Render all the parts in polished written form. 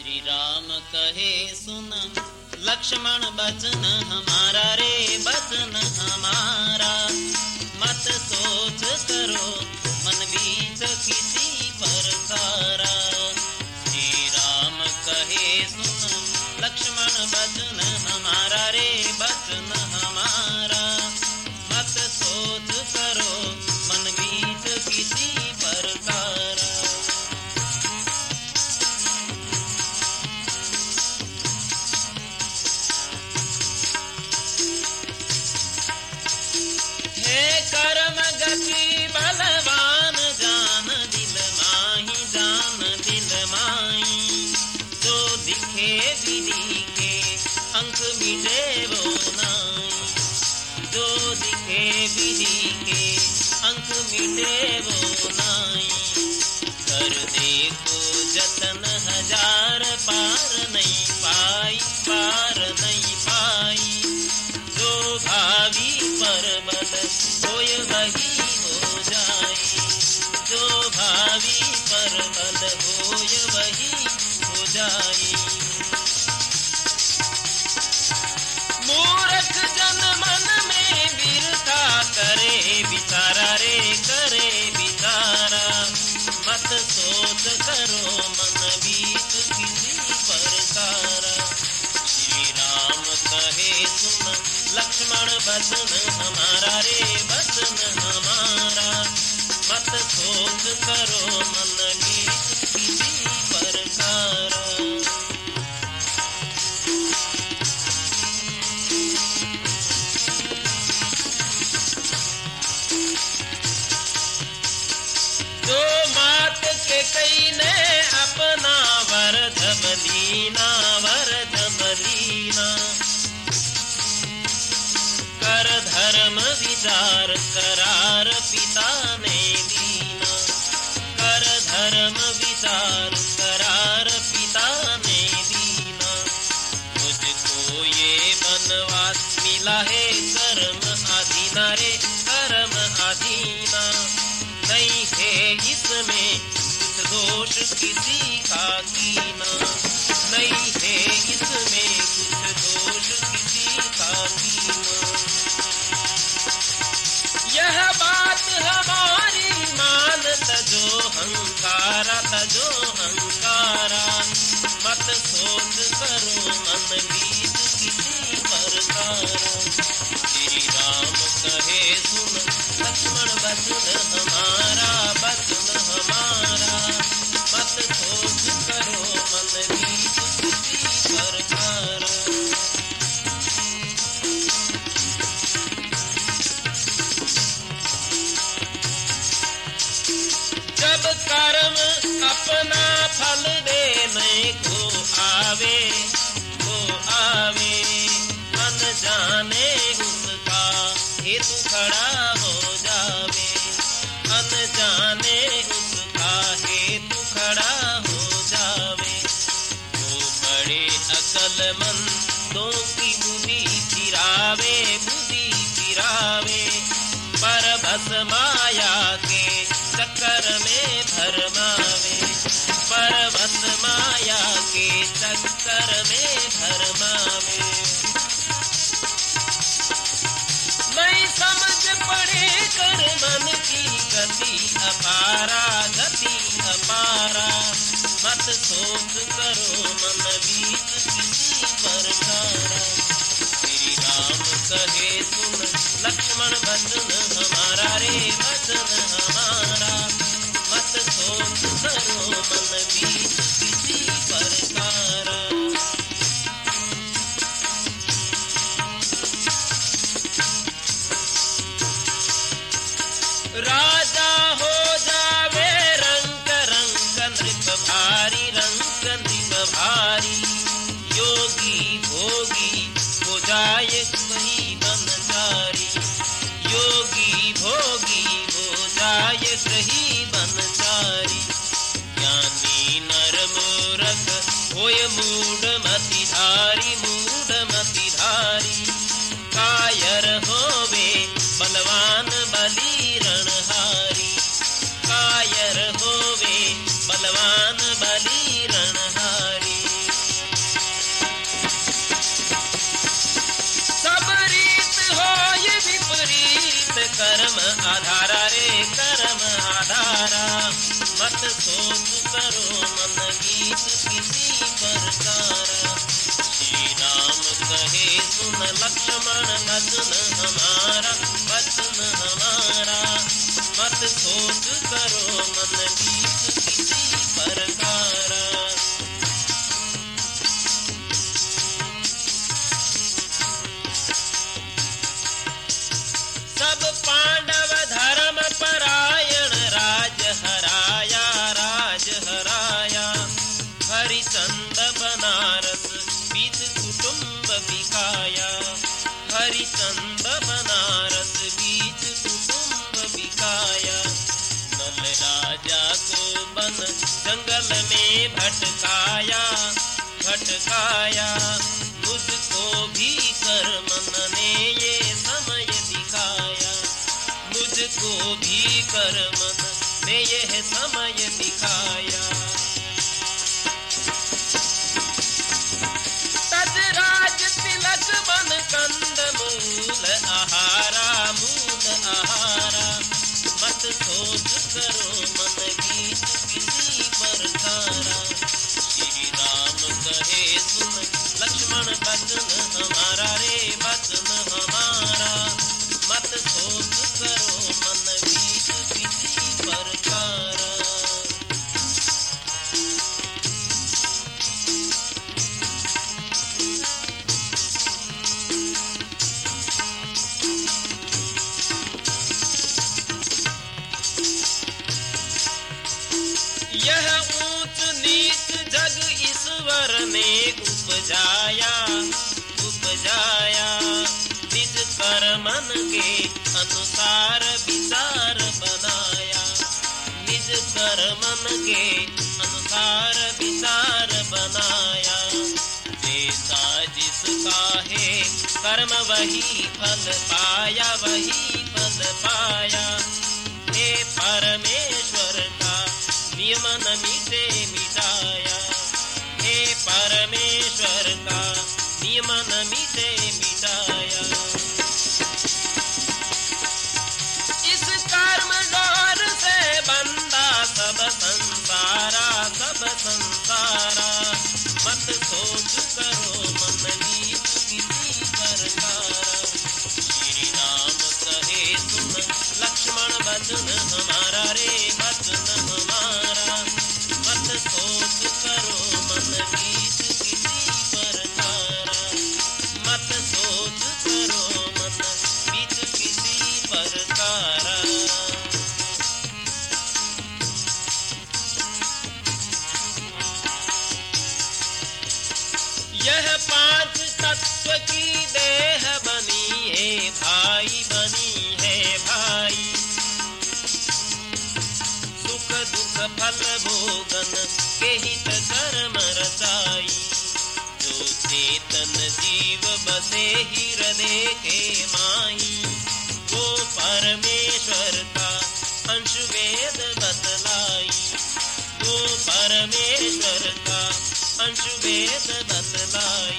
श्री राम कहे सुन लक्ष्मण बचन हमारा रे बचन हमारा, मत सोच करो मन बीच किसी प्रकारा। श्री राम कहे सुन लक्ष्मण बचन हमारा रे बचन हमारा, मत सोच करो मन बीच किसी प्रकारा। कर्म गति बलवान जान दिल माही, जान दिल माही, जो दिखे विधि के अंक मिटे वो नाई, जो दिखे विधि के अंक मिटे वो नाई। कर देखो जतन हजार पार नहीं पाई, पार नहीं पाई, जो भावी परबल होय वही हो जाए, जो भावी परबल होय वही हो जाए। मूर्ख जन मन में वीरता करे विचारा रे करे विचारा, मत सोच करो मन बीच किसी प्रकारा। श्री राम कहे सुन लक्ष्मण बचन हमारा रे बचन हमारा, मत सोच करो मन बीच किसी प्रकारा। जो मात के कई ने अपना वरद बलीना, वरद बलीना, कर धर्म विचार करार पिता ने दीना, कर धर्म विचार करार पिता ने दीना। मुझको ये वनवास मिला है कर्म अधीना रे कर्म अधीना, नहीं है इसमें कुछ दोष किसी का कीना, नहीं है इसमें कुछ दोष किसी का कीना। यह बात हमारी मान तजो हंकारा, तजो हंकारा, मत सोच करो मन बीच किसी प्रकारा। श्री राम कहे सुन लक्ष्मण बचन हमारा बचन हमारा, मत सोच करो मन बीच किसी प्रकारा। जब कर्म अपना फल देने को आवे, को आवे, मन जाने उसका हेतु खड़ा हो जावे, अनजाने उसका हेतु खड़ा हो जावे। वो बड़े अकलमंदों की बुद्धि फिरावे, बुद्धि फिरावे, पर बस माया के चक्कर में भरमावे, पर बस माया के चक्कर में भरमावे। नहीं समझ पड़े कर मन की गति अपारा, गति अपारा, मत सोच करो मन बीच किसी प्रकारा। श्री राम कहे सुन लक्ष्मण बचन हमारा रे बचन हमारा, मत सोच करो मन बीच किसी प्रकारा। राजा हो जावे रंक रंक नृप भारी, रंक नृप भारी, योगी भोगी हो जाए कहीं बनचारी, योगी भोगी हो जाए कहीं बनचारी। ज्ञानी नर मूर्ख होय मूढ़ मति धारी, मूढ़ मति धारी, कायर होवे बलवान बली रणहारी, कायर होवे बलवान बली रणहारी। करो मन गीत किसी प्रकार। श्री राम कहे सुन लक्ष्मण वचन हमारा, वचन हमारा। मत सोच करो मन गीत किसी प्रकार। सब पांडव धर्म परायण राज हराया, राज हराया। हरिचंद बनारस बीच कुटुंब बिकाया, हरिचंद बनारस बीच कुटुंब बिकाया। नल राजा को बन जंगल में भटकाया, भटकाया। मुझको भी कर मन ने ये समय दिखाया, मुझको भी कर मन ने यह समय दिखाया। तजराज तिलक बन कंद मूल आहारा, मूल आहारा। मत सोच करो मन गीत किसी प्रकारा। श्री राम कहे सुन लक्ष्मण वचन हमारा रे, वचन हमारा। मत सोच करो मन गीत किसी प्रकार। यह ऊंच नीच जग ईश्वर ने उपजाया, उपजाया। निज कर्मन के अनुसार विचार बनाया, निज कर्मन के अनुसार विचार बनाया। जैसा जिसका है कर्म वही फल पाया, वही फल पाया। हे परमेश्वर का नियम न मिटे मिटाया, हे परमेश्वर का नियम न मिटे मिटाया। इस कर्म डोर से बंदा सब संसारा, सब संसारा। मत सोच करो मन गीत किसी प्रकार। श्री राम कहे सुन लक्ष्मण वचन हमारा रे, वचन हमारा। मत सोच करो मन गीत किसी प्रकार। मत सोच करो मन गीत किसी प्रकार। यह पांच तत्व की देह बनी है भाई, बनी है भाई। सुख दुख फल भोगन के हित कर्म रचाई। जो चेतन जीव बसे हृदय के माही, वो परमेश्वर का अंश वेद बतलाई, वो परमेश्वर का अंश वेद बतलाई।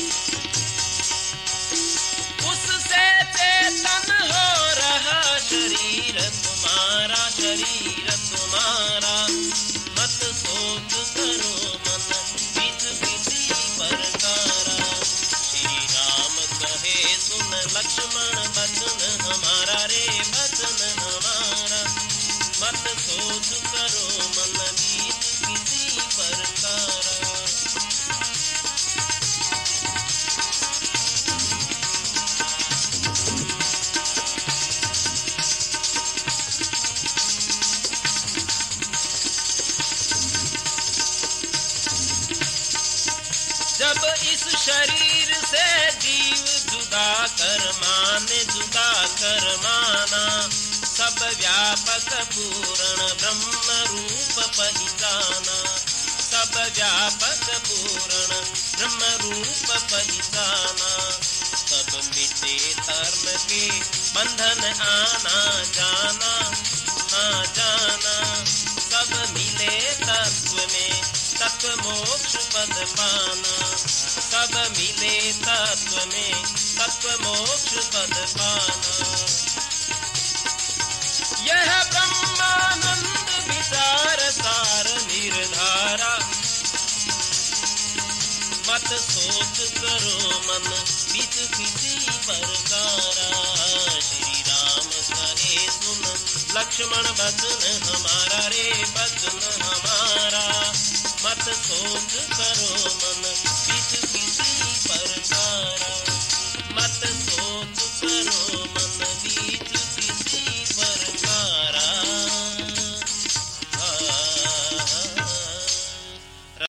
उससे चेतन हो रहा शरीर तुम्हारा, शरीर तुम्हारा। मत सोच करो मन गीत किसी प्रकारा। श्री राम कहे सुन लक्ष्मण वचन हमारा रे, वचन हमारा। मत सोच करो मन गीत किसी प्रकारा। जब इस शरीर से जीव जुदा कर माने, जुदा कर माना। सब व्यापक पूर्ण ब्रह्म रूप पहचाना, सब व्यापक पूर्ण ब्रह्म रूप पहचाना। सब मिटे धर्म के बंधन आना जाना, आ जाना। सब मिले तत्व में तत्व मोक्ष पद पाना, सब मिले तत्व में तत्व मोक्ष पद पाना। यह ब्रह्मानंद विचार सार निर्णय मन बीत किसी प्रकारा। श्री राम कहे सुन लक्ष्मण बचन हमारा रे बचन हमारा। मत सोच करो मन बीत